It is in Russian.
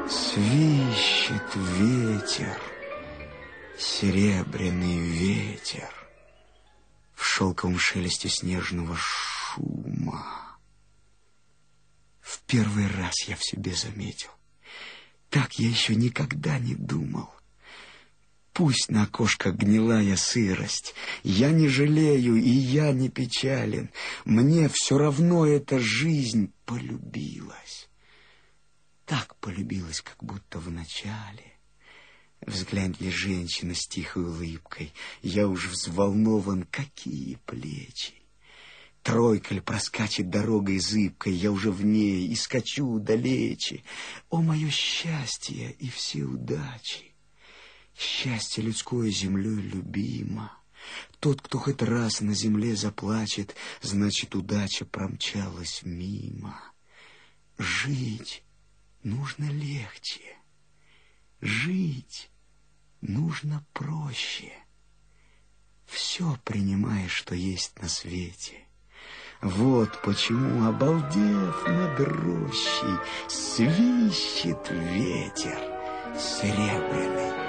Свищет ветер, серебряный ветер, в шелковом шелесте снежного шума. В первый раз я в себе заметил. Так я еще никогда не думал. Пусть на окошках гнилая сырость, я не жалею и я не печален. Мне все равно эта жизнь полюбилась. Так полюбилась, как будто в начале. Взглянь ли женщина с тихой улыбкой, я уж взволнован, какие плечи. Тройка ли проскачет дорогой зыбкой, я уже в ней и скачу далече. О, мое счастье и все удачи! Счастье людское землей любимо. Тот, кто хоть раз на земле заплачет, значит, удача промчалась мимо. Жить нужно легче, жить нужно проще. Все принимаешь, что есть на свете. Вот почему, обалдев над рощей, свищет ветер серебряный.